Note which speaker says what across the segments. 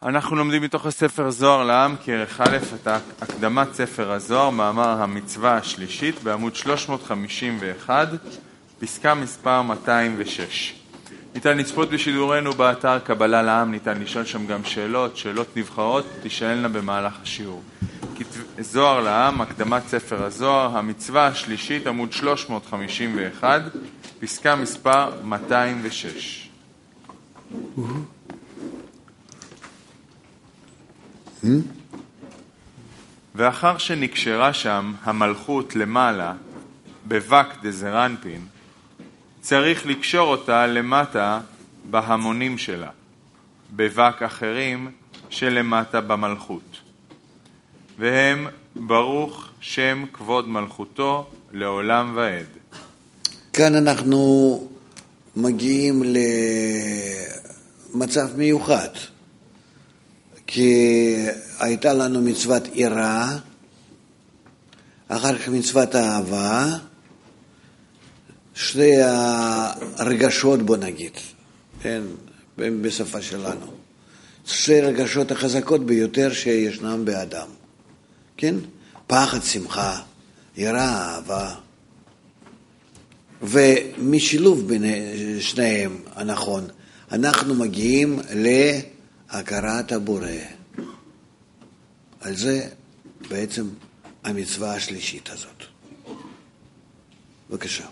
Speaker 1: אנחנו לומדים מתוך הספר זוהר לעם, כרך א', את הקדמת ספר הזוהר, מאמר המצווה השלישית, בעמוד 351, פסקה מספר 206. ניתן לצפות בשידורנו באתר קבלה לעם, ניתן לשאול שם גם שאלות נבחרות, תשאלנה במהלך השיעור. זוהר לעם, הקדמת ספר הזוהר, המצווה השלישית, עמוד 351, פסקה מספר 206. ואחר שנקשרה שם המלכות למעלה בבק דזרנפין, צריך לקשור אותה למטה בהמונים שלה, בבק אחרים שלמטה במלכות. והם ברוך שם כבוד מלכותו לעולם ועד.
Speaker 2: כאן אנחנו מגיעים למצב מיוחד, כי הייתה לנו מצוות יראה, אחר כך מצוות אהבה, שתי הרגשות, בוא נגיד, כן, בשפה שלנו, שתי הרגשות החזקות ביותר שישנם באדם, כן? פחד, שמחה, יראה, אהבה, ומשילוב בין שניהם הנכון, אנחנו מגיעים להכרת הבורא. על זה בעצם המצווה השלישית הזאת. בבקשה.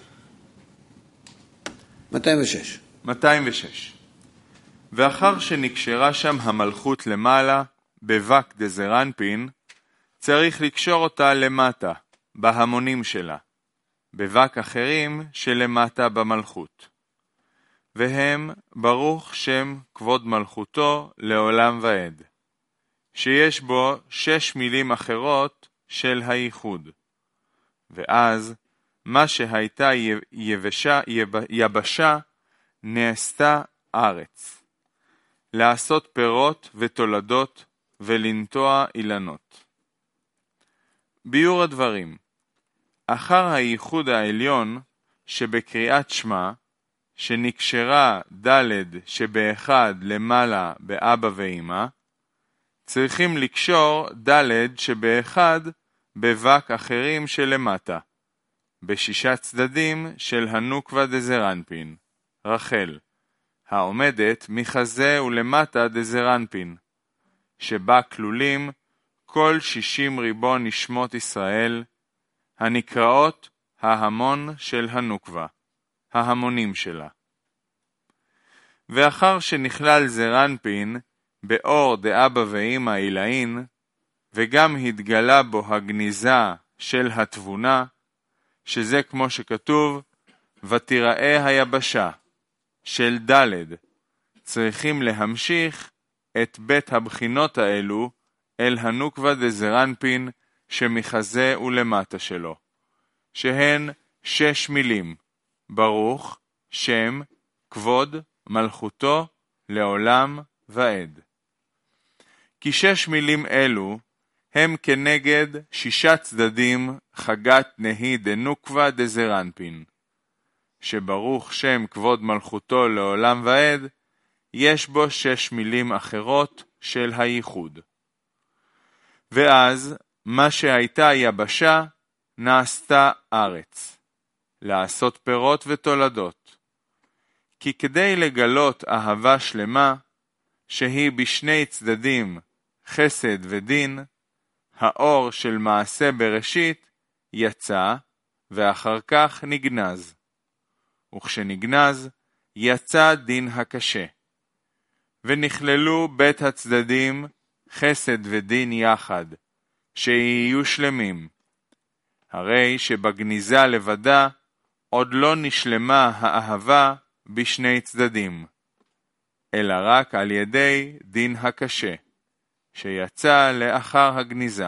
Speaker 2: 206.
Speaker 1: ואחר שנקשרה שם המלכות למעלה בבק דזרנפין, צריך לקשור אותה למטה בהמונים שלה, בבק אחרים שלמטה במלכות. והם ברוך שם כבוד מלכותו לעולם ועד, שיש בו 6 מילים אחרות של הייחוד. ואז מה שהייתה יבשה נעשתה ארץ, לעשות פירות ותולדות ולנטוע אילנות. ביור הדברים, אחר הייחוד העליון שבקריאת שמה, שנקשרה ד' שבאחד למעלה באבא ואמא, צריכים לקשור ד' שבאחד בבק אחרים שלמטה, ב6 צדדים של הנוקבה דזרנפין, רחל, העומדת מחזה ולמטה דזרנפין, שבה כלולים כל 60 ריבון נשמות ישראל, הנקראות ההמון של הנוקבה, ההמונים שלה. ואחר שנכלל זרנפין באור דאבא ואמא אילאין, וגם התגלה בו הגניזה של התבונה, שזה כמו שכתוב, ותיראה היבשה של ד', צריכים להמשיך את בית הבחינות האלו אל הנוקבה דזרנפין שמחזה ולמטה שלו, שהן 6 מילים, ברוך שם כבוד מלכותו לעולם ועד. כי 6 מילים אלו הם כנגד 6 צדדים חגת נהי דנוקבה דזרנפין, שברוך שם כבוד מלכותו לעולם ועד, יש בו 6 מילים אחרות של הייחוד. ואז מה שהייתה יבשה נעשתה ארץ, לעשות פירות ותולדות. כי כדי לגלות אהבה שלמה, שהיא בשני צדדים חסד ודין, האור של מעשה בראשית יצא ואחר כך נגנז. וכשנגנז יצא דין הקשה. ונכללו בית הצדדים חסד ודין יחד, שיהיו שלמים. הרי שבגניזה לבדה עוד לא נשלמה האהבה בשני צדדים, אלא רק על ידי דין הקשה, שיצא לאחר הגניזה.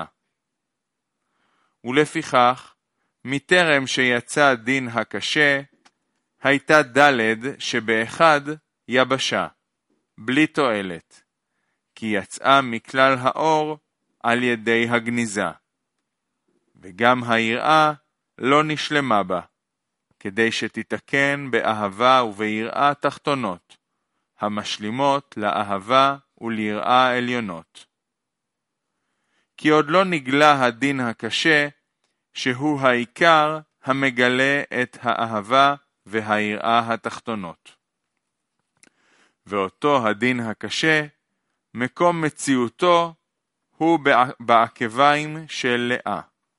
Speaker 1: ולפיכך, מטרם שיצא דין הקשה, הייתה ד' שבאחד יבשה, בלי תועלת, כי יצאה מכלל האור על ידי הגניזה. וגם היראה לא נשלמה בה, כדי שתתקן באהבה וביראה תחתונות, המשלימות לאהבה וליראה עליונות. כי עוד לא נגלה הדין הקשה, שהוא העיקר המגלה את האהבה והיראה התחתונות. ואותו הדין הקשה, מקום מציאותו הוא בעקביים של לאה,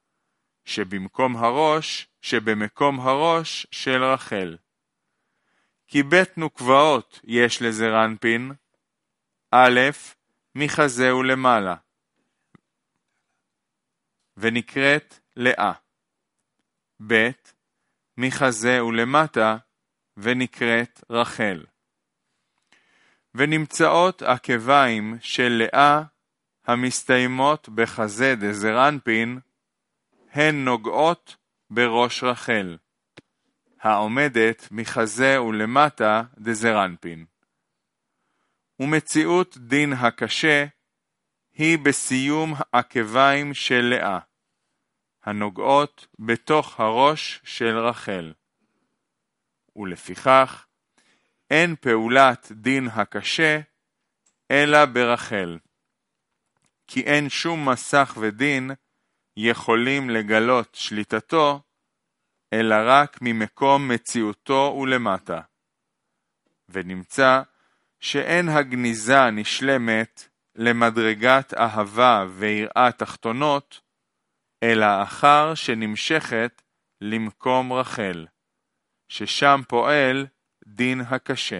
Speaker 1: שבמקום הראש של רחל. כי בית נוקבעות יש לזרנפין, א', מחזה ולמעלה, ונקראת לאה. ב', מחזה ולמטה, ונקראת רחל. ונמצאות עקביים של לאה, המסתיימות בחזה דזרנפין, הן נוגעות בראש רחל, העומדת מחזה ולמטה דזרנפין. ומציאות דין הקשה היא בסיום העקביים של לאה, הנוגעות בתוך הראש של רחל. ולפיכך, אין פעולת דין הקשה אלא ברחל, כי אין שום מסך ודין יכולים לגלות שליטתו, אלא רק ממקום מציאותו ולמטה. ונמצא שאין הגניזה נשלמת למדרגת אהבה ויראה תחתונות, אלא אחר שנמשכת למקום רחל, ששם פועל דין הקשה.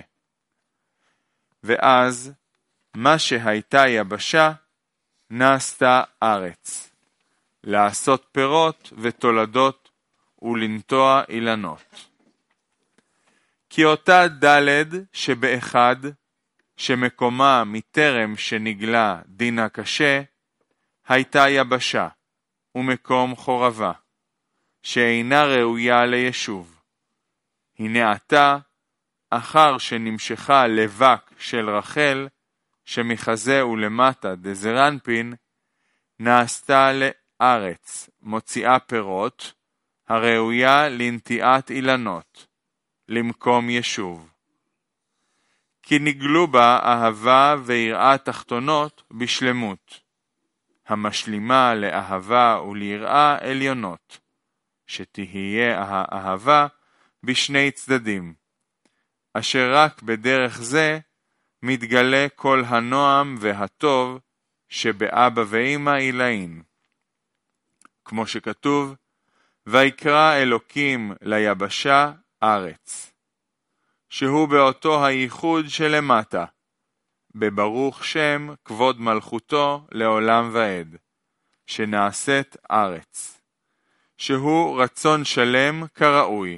Speaker 1: ואז מה שהייתה יבשה נעשתה ארץ, לעשות פירות ותולדות ולנטוע אילנות. כי אותה ד' שבאחד, שמקומה מטרם שנגלה דין הקשה, הייתה יבשה ומקום חורבה, שאינה ראויה לישוב. הנה עתה, אחר שנמשכה לבק של רחל, שמחזה ולמטה דזרנפין, נעשתה לארץ מוציאה פירות, הראויה לנטיעת אילנות, למקום ישוב. כי נגלו בה אהבה ויראה תחתונות בשלמות, המשלימה לאהבה וליראה עליונות, שתהיה האהבה בשני צדדים, אשר רק בדרך זה מתגלה כל הנועם והטוב שבאבא ואמא עילאין. כמו שכתוב, ויקרא אלוקים ליבשה ארץ, שהוא באותו הייחוד שלמטה, בברוך שם כבוד מלכותו לעולם ועד, שנעשית ארץ, שהוא רצון שלם כראוי.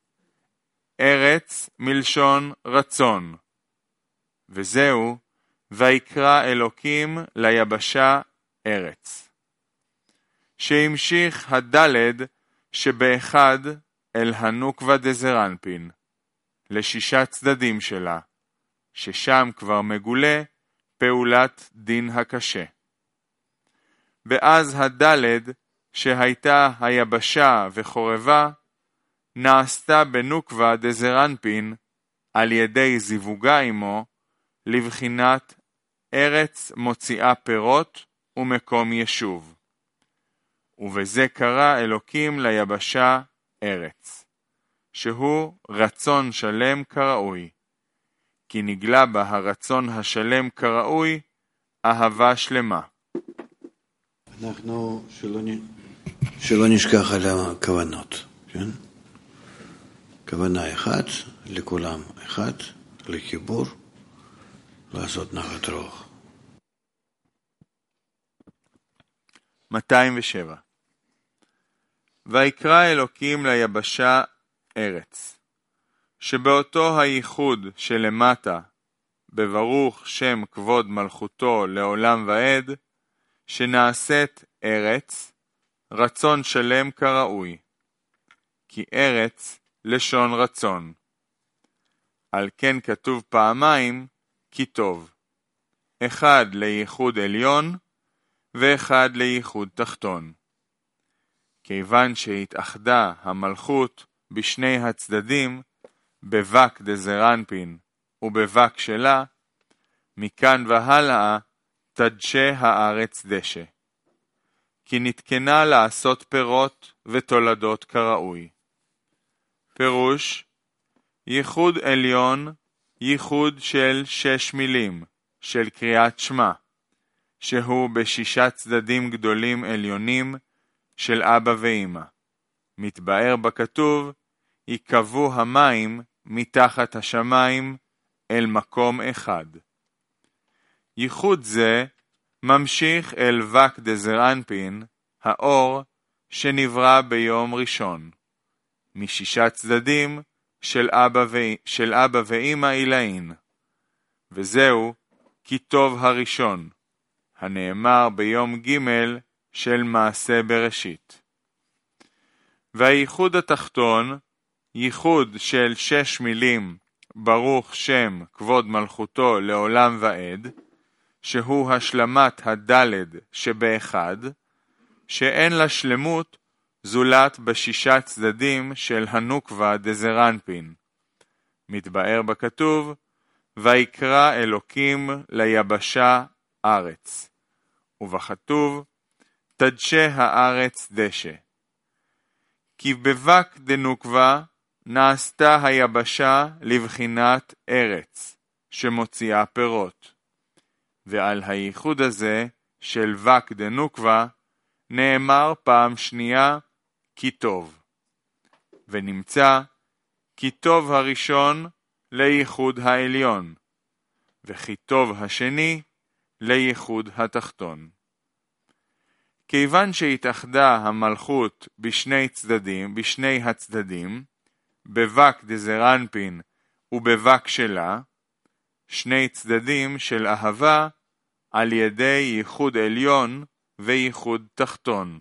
Speaker 1: ארץ מלשון רצון, וזהו ויקרא אלוקים ליבשה ארץ. שהמשיך הדלת שבאחד אל הנוקבה דזרנפין, לשישה צדדים שלה, ששם כבר מגולה פעולת דין הקשה. ואז הדלת שהייתה היבשה וחורבה, נעשתה בנוקבה דזרנפין על ידי זיווגה עמו, לבחינת ארץ מוציאה פירות ומקום ישוב. ובזה קרא אלוקים ליבשה ארץ, שהוא רצון שלם כראוי, כי נגלה בה הרצון השלם כראוי, אהבה שלמה.
Speaker 2: אנחנו שלא נשכח על הכוונות, כן? כוונה אחת, לכולם אחת, לחיבור, לעשות נחת רוח.
Speaker 1: 207. ויקרא אלוקים ליבשה ארץ, שבאותו הייחוד שלמטה, בברוך שם כבוד מלכותו לעולם ועד, שנעשית ארץ, רצון שלם כראוי. כי ארץ לשון רצון. על כן כתוב פעמיים כי טוב, אחד לייחוד עליון ואחד לייחוד תחתון. כיוון שהתאחדה המלכות בשני הצדדים, בבק דזרנפין ובבק שלה, מכאן והלאה תדשה הארץ דשא. כי נתקנה לעשות פירות ותולדות כראוי. פירוש, ייחוד עליון, ייחוד של 6 מילים, של קריאת שמע, שהוא ב6 צדדים גדולים עליונים של אבא ואמא. מתבאר בכתוב, יקבו המים מתחת השמיים אל מקום אחד. ייחוד זה ממשיך אל וק דזרנפין, האור שנברא ביום ראשון, מ6 צדדים של אבא ואמא אילאין, וזהו כי טוב הראשון, הנאמר ביום ג' של מעשה בראשית. והייחוד התחתון, ייחוד של 6 מילים, ברוך שם כבוד מלכותו לעולם ועד, שהוא השלמת הדלת שבאחד, שאין לה שלמות זולת ב6 צדדים של הנוקבה דזרנפין. מתבאר בכתוב, ויקרא אלוקים ליבשה ארץ, ובכתוב, תדשה הארץ דשא. כי בבק דנוקבה נעשתה היבשה לבחינת ארץ, שמוציאה פירות. ועל הייחוד הזה של וק דנוקבה נאמר פעם שנייה כי טוב. ונמצא כי טוב הראשון לייחוד העליון, וכי טוב השני לייחוד התחתון. כיוון שהתאחדה המלכות בשני הצדדים, בבק דזרנפין ובבק שלה, 2 צדדים של אהבה על ידי ייחוד עליון וייחוד תחתון.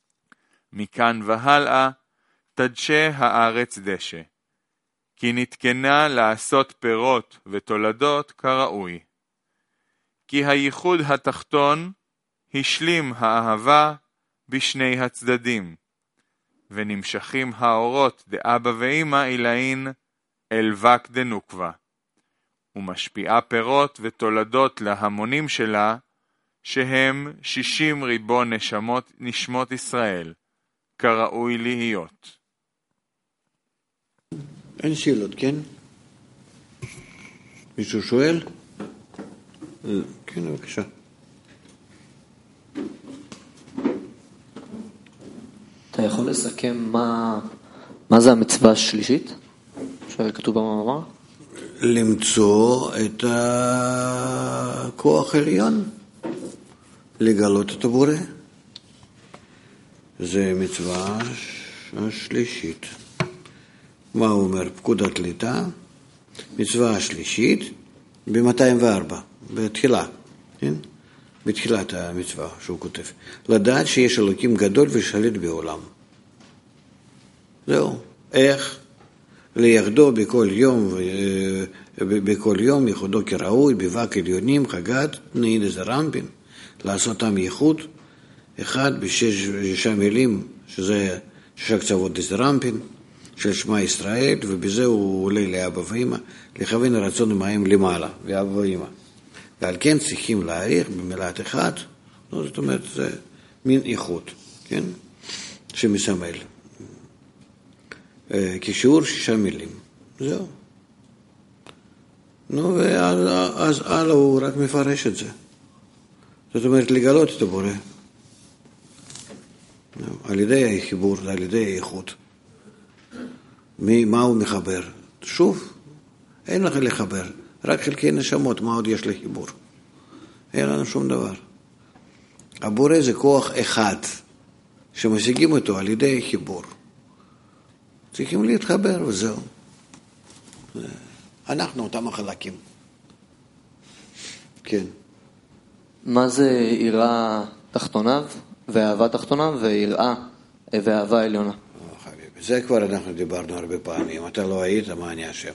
Speaker 1: מכאן והלאה תדשה הארץ דשא, כי נתקנה לעשות פירות ותולדות כראוי. כי הייחוד התחתון השלים האהבה בשני הצדדים, ונמשכים האורות דאבא ואמא אילאין אל וק דנוקבה, ומשפיעה פירות ותולדות להמונים שלה, שהם 60 ריבון נשמות ישראל, כראוי להיות.
Speaker 2: אין שאלות, כן? מישהו שואל? כן, בבקשה.
Speaker 3: אתה יכול לסכם מה זה המצווה השלישית שכתוב במאמר?
Speaker 2: למצוא את הכוח העליון, לגלות את הבורא. זה מצווה השלישית. מה הוא אומר? פקודת ליטה, מצווה השלישית ב-204, בתחילה, כן? בתחילת המצווה שהוא כותב. לדעת שיש אלוקים גדול ושליט בעולם. זהו. איך? ליחדו בכל יום ייחודו כראוי, בבק עליונים, חגת, נעיד דזרנפין, לעשותם ייחוד, אחד ב6 מילים, שזה 6 קצוות דזרנפין, של שמע ישראל, ובזה הוא עולה לאבא ואמא, לכוון הרצון עמהם למעלה, ואבא ואמא. ועל כן צריכים להעריך במילת אחד, זאת אומרת, זה מין איחוד, כן? שמסמל. כשיעור 6 מילים. זהו. נו, ואז הלאה הוא רק מפרש את זה. זאת אומרת, לגלות את הבורא. על ידי החיבור, על ידי האיחוד. מה הוא מחבר? שוב, אין לך לחבר. רק חלקי נשמות, מה עוד יש לחיבור? אין לנו שום דבר. הבורא זה כוח אחד, שמשיגים אותו על ידי חיבור. צריכים להתחבר וזהו. אנחנו אותם החלקים. כן.
Speaker 3: מה זה יראה תחתונה ואהבה תחתונה ויראה ואהבה עליונה?
Speaker 2: חביבי, זה כבר אנחנו דיברנו הרבה פעמים. אתה לא היית, מה אני אשם?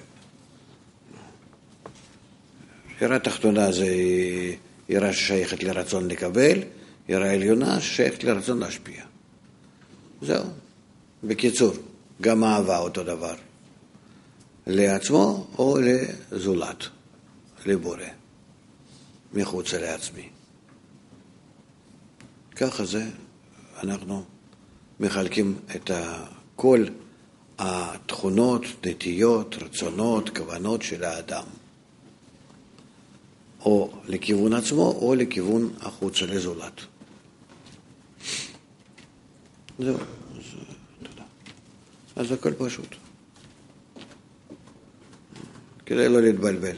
Speaker 2: יראה תחתונה זה יראה ששייכת לרצון לקבל, יראה עליונה ששייכת לרצון להשפיע. זהו. בקיצור, גם אהבה אותו דבר. לעצמו או לזולת, לבורא. מחוץ לעצמי. ככה זה, אנחנו מחלקים את כל התכונות, נטיות, רצונות, כוונות של האדם. או לכיוון עצמו, או לכיוון החוצה לזולת. זהו, תודה. אז הכל פשוט. כדי לא להתבלבל.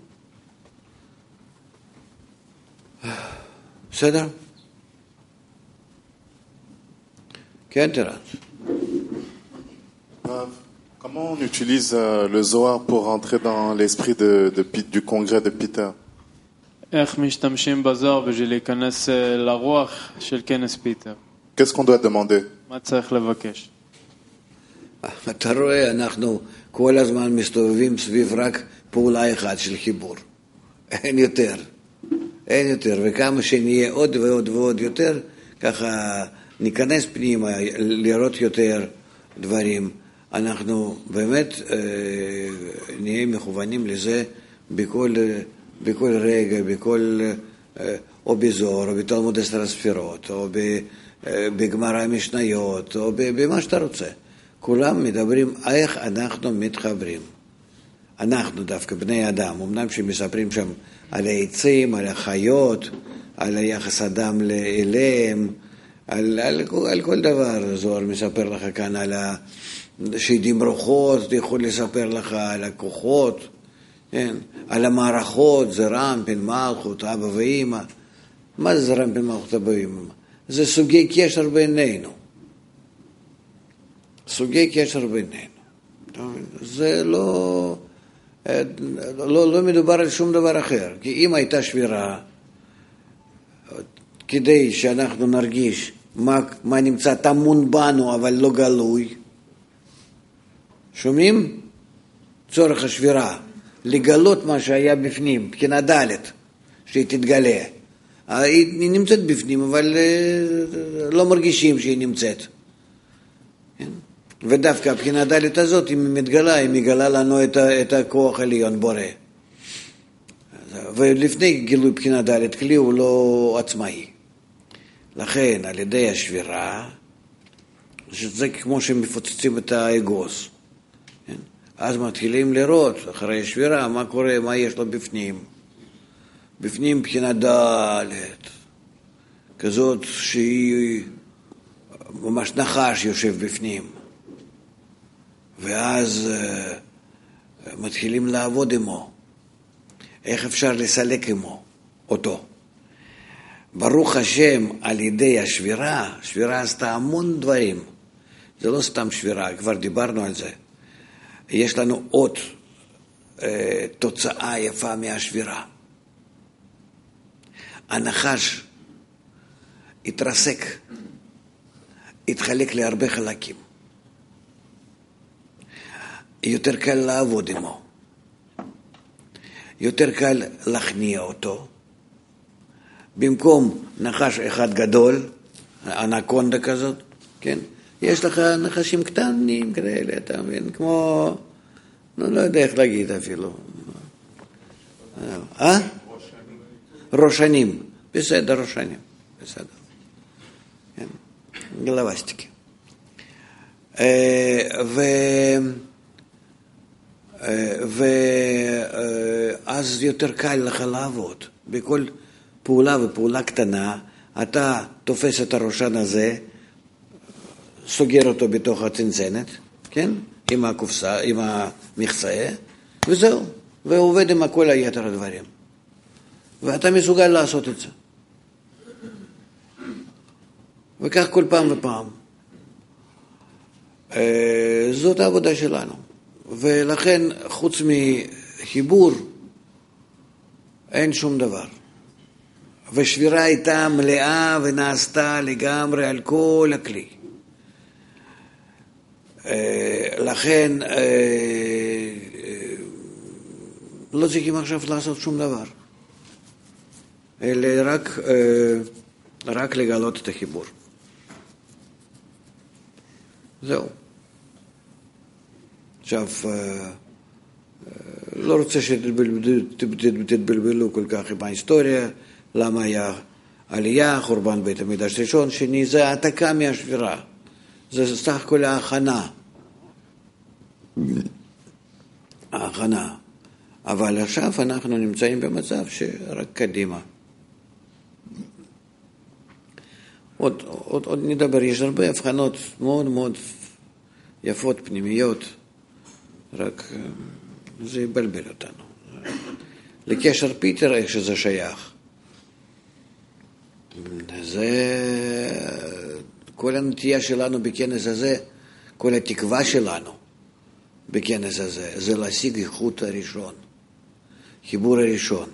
Speaker 2: בסדר? כן, תראה.
Speaker 4: Comment on utilise le Zohar pour rentrer dans l'esprit du congrès de Peter?
Speaker 5: איך משתמשים בזוהר בשביל להיכנס לרוח של כנס פיטר?
Speaker 4: Qu'est-ce qu'on doit demander?
Speaker 5: מה צריך לבקש?
Speaker 2: אתה רואה, אנחנו כל הזמן מסתובבים סביב רק פעולה אחת של חיבור. אין יותר. אין יותר, וכמה שנהיה עוד ועוד ועוד יותר, ככה ניכנס פנימה, לראות יותר דברים. אנחנו באמת נהיה מכוונים לזה בכל רגע, או בזוהר, או בתלמוד 10 ספירות, או בגמרא המשניות, או במה שאתה רוצה. כולם מדברים איך אנחנו מתחברים. אנחנו דווקא בני אדם, אמנם שמספרים שם על העצים, על החיות, על היחס אדם לאליהם, על כל דבר. זוהר מספר לך כאן על שדים רוחות, יכול לספר לך על הכוחות, כן? על המערכות, זה רמפין, מלכות, אבא ואמא. מה זה רמפין, מלכות, אבא ואמא? זה סוגי קשר בינינו. סוגי קשר בינינו. זה לא מדובר על שום דבר אחר. כי אם הייתה שבירה, כדי שאנחנו נרגיש מה נמצא תמון בנו, אבל לא גלוי, שומעים? צורך השבירה. לגלות מה שהיה בפנים, בחינה ד' שהיא תתגלה. היא נמצאת בפנים, אבל לא מרגישים שהיא נמצאת. ודווקא הבחינה ד' הזאת, אם היא מתגלה, היא מגלה לנו את הכוח העליון בורא. ולפני גילוי בחינה ד' כלי הוא לא עצמאי. לכן, על ידי השבירה, שזה כמו שמפוצצים את האגוז. אז מתחילים לראות, אחרי השבירה, מה קורה, מה יש לו בפנים. בפנים בחינה ד' כזאת שהיא ממש נחש יושב בפנים. ואז מתחילים לעבוד עמו. איך אפשר לסלק עמו אותו? ברוך השם, על ידי השבירה, שבירה עשתה המון דברים. זה לא סתם שבירה, כבר דיברנו על זה. יש לנו עוד תוצאה יפה מהשבירה. הנחש התרסק, התחלק להרבה חלקים. יותר קל לעבוד עמו. יותר קל להכניע אותו. במקום נחש אחד גדול, אנקונדה כזאת, כן? יש לך נחשים קטנים כאלה, אתה מבין? כמו, לא יודע איך להגיד אפילו. ראשנים. בסדר, ראשנים. בסדר. כן. גלבסטיקי. ואז יותר קל לך לעבוד. בכל פעולה ופעולה קטנה, אתה תופס את הראשן הזה, סוגר אותו בתוך הצנצנת, כן? עם הקופסה, עם המכסה, וזהו. ועובד עם כל היתר הדברים. ואתה מסוגל לעשות את זה. וכך כל פעם ופעם. זאת העבודה שלנו. ולכן, חוץ מחיבור, אין שום דבר. ושבירה הייתה מלאה ונעשתה לגמרי על כל הכלי. לכן, לא צריכים עכשיו לעשות שום דבר. אלא רק לגלות את החיבור. זהו. עכשיו, לא רוצה שתתבלבלו כל כך עם ההיסטוריה, למה היה עלייה, חורבן בית המקדש ראשון, שני, זה העתקה מהשבירה. זה סך הכל ההכנה. אבל עכשיו אנחנו נמצאים במצב שרק קדימה. עוד נדבר, יש הרבה הבחנות מאוד מאוד יפות, פנימיות, רק זה יבלבל אותנו. לקשר פיטר, איך שזה שייך. זה כל הנטייה שלנו בכנס הזה, כל התקווה שלנו בכנס הזה, זה להשיג איכות הראשון, חיבור הראשון.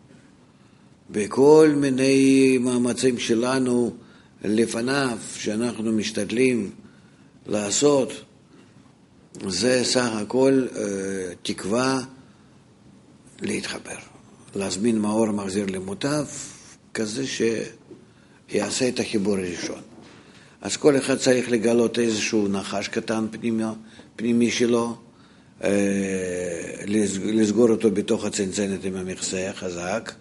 Speaker 2: בכל מיני מאמצים שלנו לפניו, שאנחנו משתדלים לעשות, זה סך הכל תקווה להתחבר, להזמין מאור מחזיר למוטב, כזה שיעשה את החיבור הראשון. אז כל אחד צריך לגלות איזשהו נחש קטן פנימי שלו, לסגור אותו בתוך הצנצנת עם המכסה החזק,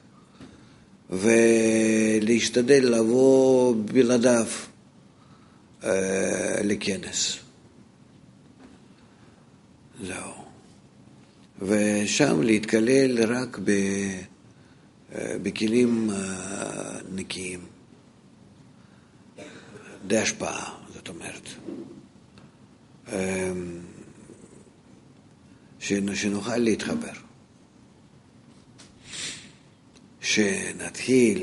Speaker 2: ולהשתדל לבוא בלעדיו לכנס. זהו. ושם להתקלל רק בכלים נקיים. די השפעה, זאת אומרת. שנוכל להתחבר. שנתחיל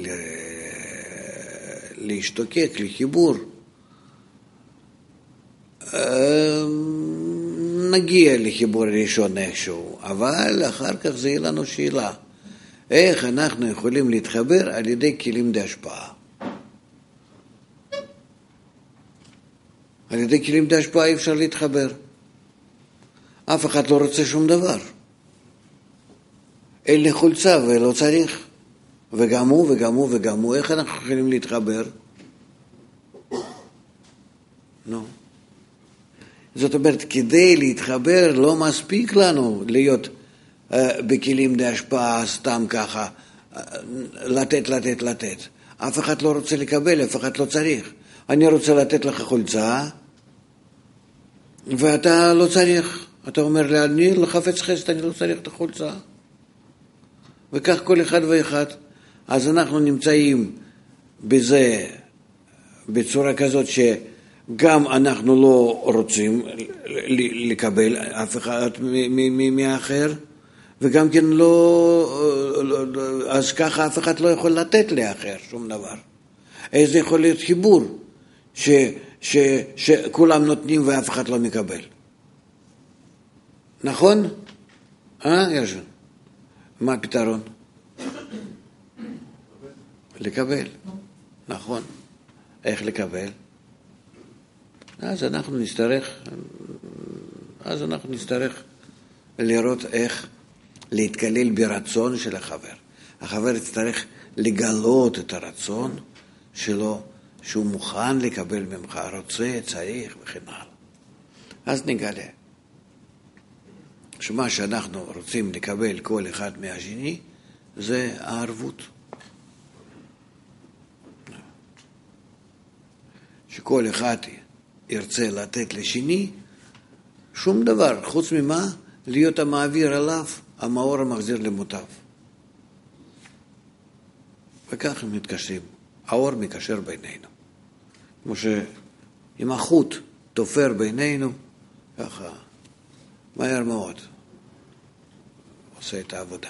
Speaker 2: להשתוקק לחיבור, נגיע לחיבור הראשון איכשהו, אבל אחר כך זה יהיה לנו שאלה, איך אנחנו יכולים להתחבר על ידי כלים די השפעה. על ידי כלים די השפעה אי אפשר להתחבר. אף אחד לא רוצה שום דבר. אין לי חולצה ולא צריך. וגם הוא וגם הוא וגם הוא. איך אנחנו יכולים להתחבר? נו. זאת אומרת, כדי להתחבר לא מספיק לנו להיות בכלים די השפעה סתם ככה, לתת. אף אחד לא רוצה לקבל, אף אחד לא צריך. אני רוצה לתת לך חולצה, ואתה לא צריך. אתה אומר לי, אני לחפץ חסד, אני לא צריך את החולצה. וכך כל אחד ואחד. אז אנחנו נמצאים בזה בצורה כזאת שגם אנחנו לא רוצים לקבל אף אחד מהאחר, וגם כן אז ככה אף אחד לא יכול לתת לאחר שום דבר. איזה יכול להיות חיבור שכולם נותנים ואף אחד לא מקבל. נכון? ירשון? מה הפתרון? לקבל. נכון. איך לקבל? אז אנחנו נצטרך לראות איך להתקלל ברצון של החבר. החבר יצטרך לגלות את הרצון שלו, שהוא מוכן לקבל ממך, רוצה, צריך וכן הלאה. אז נגלה שמה שאנחנו רוצים לקבל כל אחד מהשני זה הערבות. שכל אחד ירצה לתת לשני שום דבר, חוץ ממה להיות המעביר עליו המאור המחזיר למוטב. וכך הם מתקשרים. האור מקשר בינינו. כמו שאם החוט תופר בינינו, ככה מהר מאוד עושה את העבודה.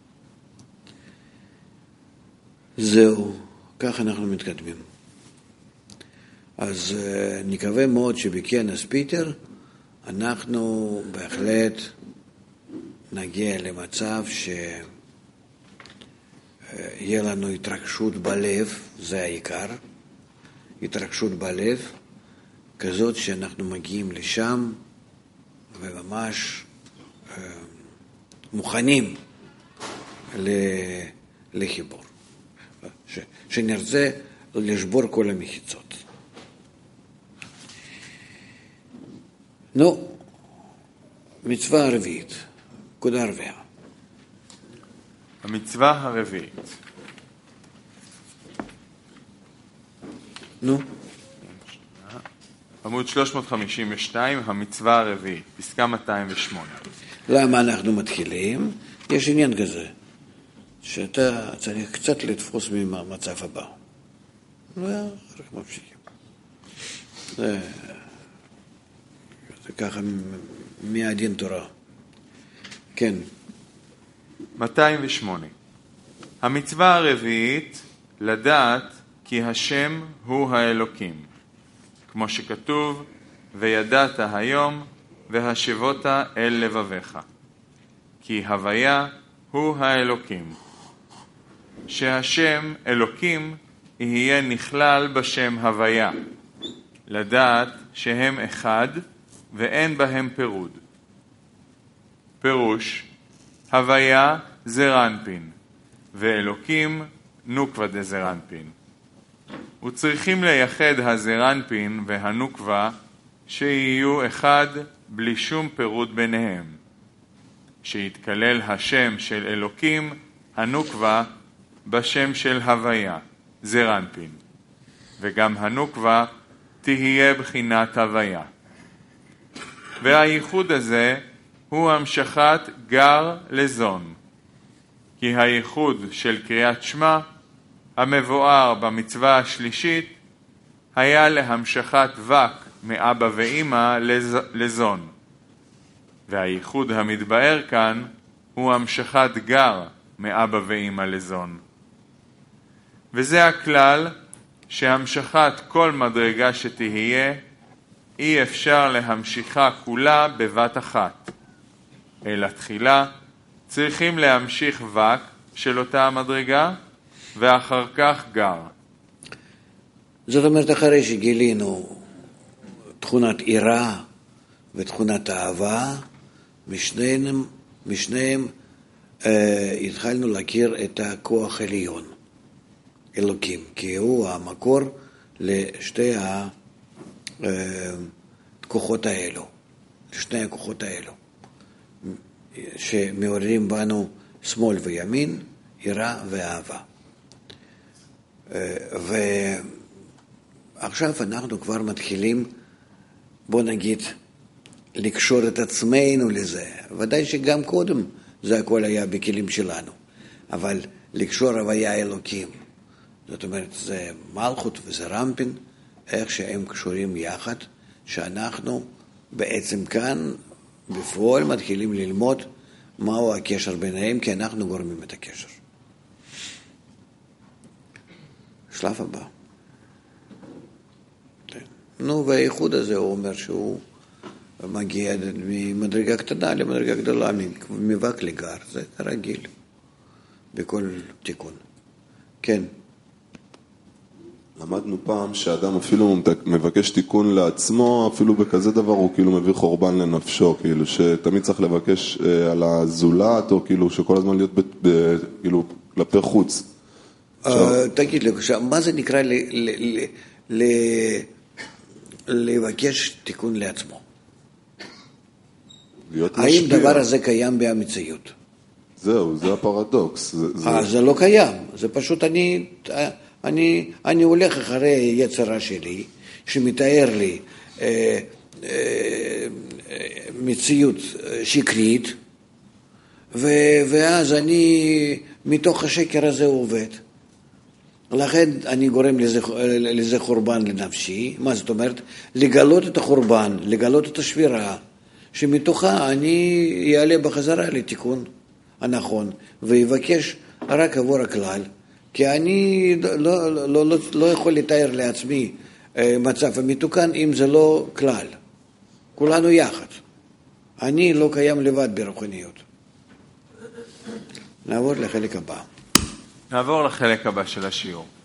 Speaker 2: זהו, כך אנחנו מתקדמים. אז נקווה מאוד שבכנס פיטר אנחנו בהחלט נגיע למצב שיהיה לנו התרגשות בלב, זה העיקר, התרגשות בלב, כזאת שאנחנו מגיעים לשם וממש מוכנים לחיבור, שנרצה לשבור כל המחיצות. נו, מצווה הרביעית, פקודה רביעה.
Speaker 1: המצווה הרביעית.
Speaker 2: נו,
Speaker 1: עמוד 352, המצווה הרביעית, פסקה 208.
Speaker 2: למה אנחנו מתחילים? יש עניין כזה, שאתה צריך קצת לתפוס מהמצב הבא. רק ממשיכים. זה ככה מהדין תורה. כן.
Speaker 1: 208. המצווה הרביעית, לדעת כי השם הוא האלוקים. כמו שכתוב, וידעת היום והשבות אל לבביך. כי הוויה הוא האלוקים. שהשם אלוקים יהיה נכלל בשם הוויה. לדעת שהם אחד ואין בהם פירוד. פירוש, הוויה זרנפין, ואלוקים נוקווה דזרנפין. וצריכים לייחד הזרנפין והנוקווה שיהיו אחד בלי שום פירוד ביניהם. שיתכלל השם של אלוקים, הנוקווה, בשם של הוויה, זרנפין. וגם הנוקווה תהיה בחינת הוויה. והייחוד הזה הוא המשכת גר לזון. כי הייחוד של קריאת שמע, המבואר במצווה השלישית, היה להמשכת וק מאבא ואמא לזון. והייחוד המתבאר כאן הוא המשכת גר מאבא ואמא לזון. וזה הכלל שהמשכת כל מדרגה שתהיה, אי אפשר להמשיכה כולה בבת אחת. אלא תחילה צריכים להמשיך וק של אותה המדרגה, ואחר כך גר.
Speaker 2: זאת אומרת, אחרי שגילינו תכונת עירה ותכונת אהבה, משניהם התחלנו להכיר את הכוח עליון, אלוקים, כי הוא המקור לשתי הכוחות האלו, לשני הכוחות האלו, שמעוררים בנו שמאל וימין, עירה ואהבה. ועכשיו אנחנו כבר מתחילים, בוא נגיד, לקשור את עצמנו לזה. ודאי שגם קודם זה הכל היה בכלים שלנו, אבל לקשור הוויה אלוקים, זאת אומרת, זה מלכות וזה רמפין, איך שהם קשורים יחד, שאנחנו בעצם כאן בפועל מתחילים ללמוד מהו הקשר ביניהם, כי אנחנו גורמים את הקשר. שלב הבא. נו, והייחוד הזה הוא אומר שהוא מגיע ממדרגה קטנה למדרגה גדולה, מבק לגר, זה רגיל בכל תיקון. כן.
Speaker 6: למדנו פעם שאדם אפילו מבקש תיקון לעצמו, אפילו בכזה דבר הוא כאילו מביא חורבן לנפשו, כאילו שתמיד צריך לבקש על הזולת, או כאילו שכל הזמן להיות כאילו כלפי חוץ.
Speaker 2: תגיד לי, מה זה נקרא לבקש תיקון לעצמו? האם דבר הזה קיים במציאות?
Speaker 6: זהו, זה הפרדוקס.
Speaker 2: זה לא קיים, זה פשוט אני הולך אחרי יצרה שלי, שמתאר לי מציאות שקרית, ואז אני מתוך השקר הזה עובד. לכן אני גורם לזה חורבן לנפשי. מה זאת אומרת? לגלות את החורבן, לגלות את השבירה, שמתוכה אני אעלה בחזרה לתיקון הנכון, ויבקש רק עבור הכלל, כי אני לא יכול לתאר לעצמי מצב המתוקן אם זה לא כלל. כולנו יחד. אני לא קיים לבד ברוחניות. נעבור לחלק הבא.
Speaker 1: נעבור לחלק הבא של השיעור.